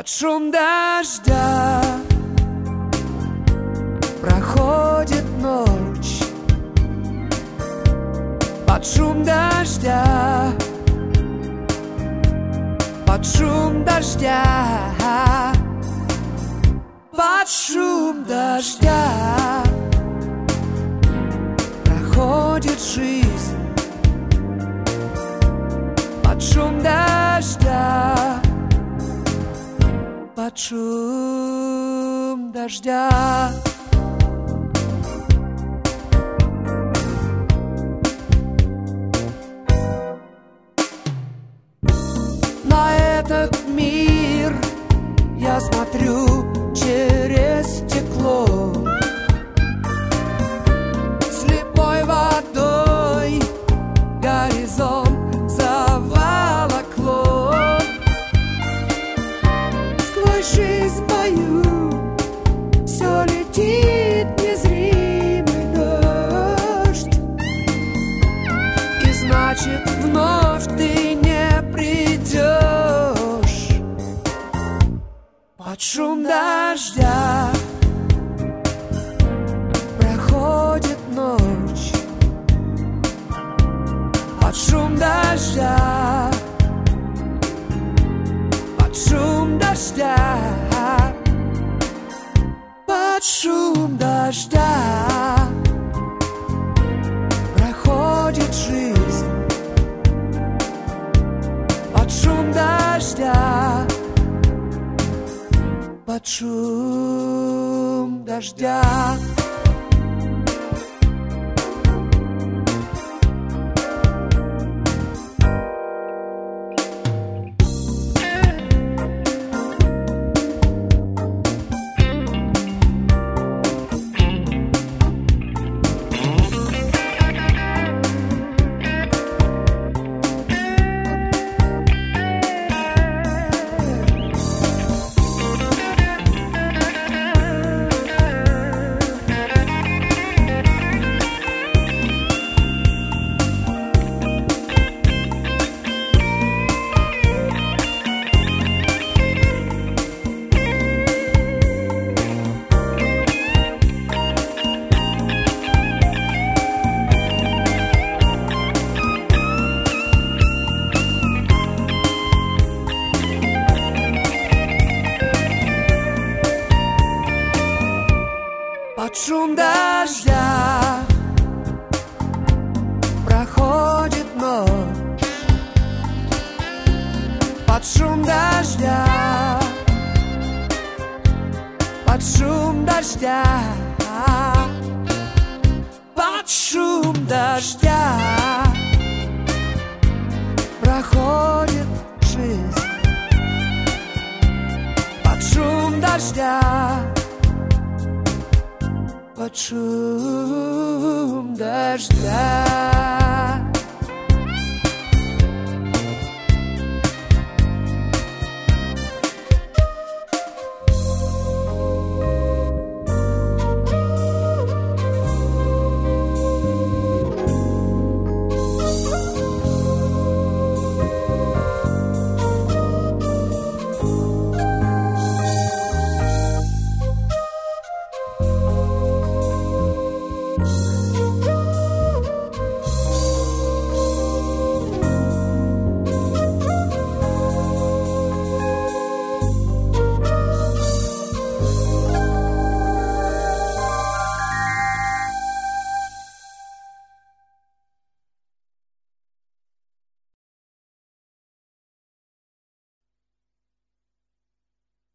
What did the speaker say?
Под шум дождя проходит ночь. Под шум дождя, под шум дождя, под шум дождя проходит жизнь. Под шум дождя, под шум дождя. На этот мир я смотрю через стекло. Слепой водой горизонт заволокло. Сквозь жизнь мою все летит незримый дождь. И значит, вновь ты не придешь. Под шум дождя проходит ночь. Под шум дождя, под шум дождя, под шум дождя проходит жизнь. Под шум дождя, под шум дождя. Под шум дождя проходит ночь. Под шум дождя, под шум дождя, под шум дождя проходит жизнь. Под шум дождя, под шум дождя.